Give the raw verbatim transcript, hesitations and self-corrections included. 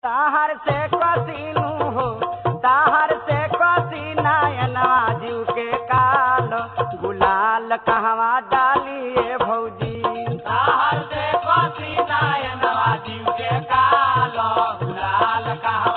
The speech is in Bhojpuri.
ताहर से कसीनू हो ताहर से कसी नयनवा जीव के कालो गुलाल कहवा डालिए भौजी ताहर से कसी नयनवा जीव के कालो गुलाल कहवा